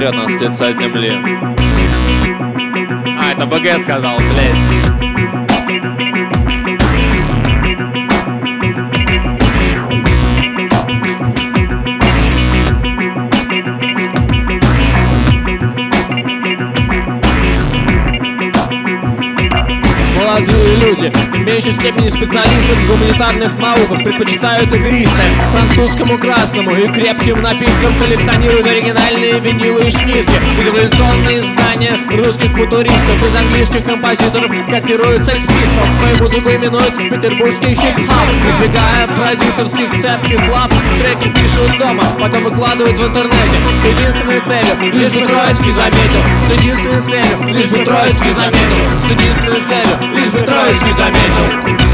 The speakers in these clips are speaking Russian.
смотрят нас с лица земли. А, это БГ сказал, блядь. Молодые люди, в меньшей степени специалисты в гуманитарных науках, предпочитают игристое французскому красному и крепким напиткам, коллекционируют оригинальные винилы и шнитки, и революционные издания русских футуристов. Из английских композиторов котируют секс-пистолс, свою музыку именуют петербургский хип-хоп, избегая продюсерских цепких лап. Треки пишут дома, потом выкладывают в интернете с единственной целью, лишь бы Троицкий заметил. С единственной целью, лишь бы Троицкий заметил. С единственной целью, лишь бы Троицкий заметил.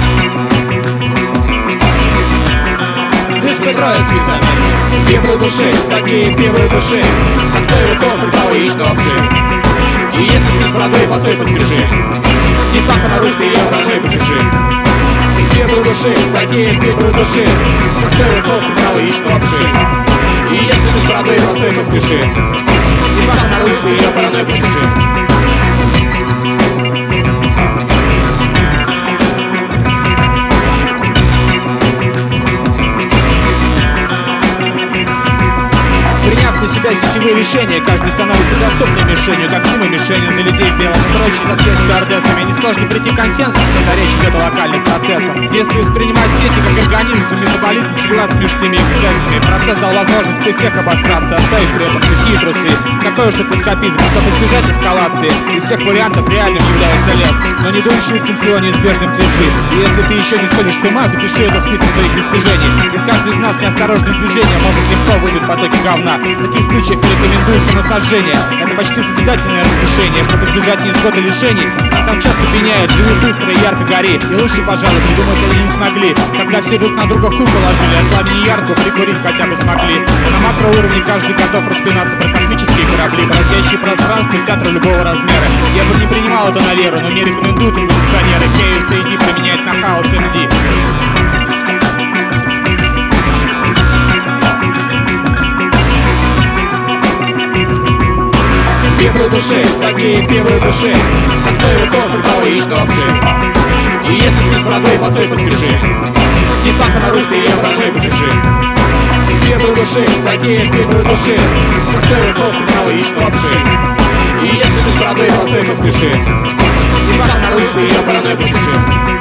Лишь бы Троицкий заметил. Пивы души, такие пивы души, как сырый сос припал яичный обши. И если ты с бородой посой поспеши, не паха на русской евроной почеши. Пивы души, такие пивы души, как сырый сос припал яичный обши. И если ты с бородой посой поспеши, не паха на русской евроной почеши. Приняв на себя сетевые решения, каждый становится доступной мишенью, как Дима Мишенин за людей в белом и проще за связь с стюардессами. Несложно прийти к консенсусу, когда речь идет о локальных процессах. Если воспринимать сети как организм, то метаболизм чреват смешными эксцессами. Процесс дал возможность при всех обосраться, оставив при этом сухие трусы. Такой уж эскапизм, чтобы избежать эскалации. Из всех вариантов реальным является лес, но не дуй шрифтом всего неизбежным 3G. И если ты еще не сходишь с ума, запиши это в список своих достижений. Ведь каждый из нас неосторожное движение может легко вызвать потоки говна. В таких случаях рекомендую самосожжение. Это почти созидательное разрешение, чтобы избежать невзгод и лишений. Они там часто пеняют, живи быстро и ярко гори. И лучше, пожалуй, придумать они не смогли. Когда все друг на друга хуй положили, от пламени ярко прикурить хотя бы смогли. А на макроуровне каждый готов распинаться про космические корабли, бродящие пространства и театры любого размера. Я бы не принимал это на веру, но мне рекомендуют революционеры KSAD применять на House MD. Пивы души, такие пивы души, как сырый сос припал яичный обши. И если ты с бородой посой поспеши, не паха на русской евроной почеши. Пивы души, такие пивы души, как сырый сос припал яичный обши. И если ты с бородой посой поспеши, не паха на русской евроной почеши.